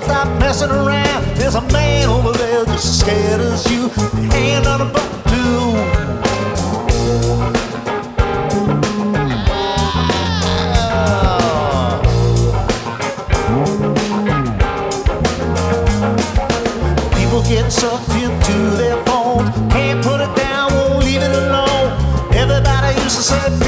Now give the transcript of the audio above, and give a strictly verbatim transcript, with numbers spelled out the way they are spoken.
stop messing around. There's a man over there just as scared as you. Your hand on a button too. People get sucked into their phones, can't put it down, won't leave it alone. Everybody used to say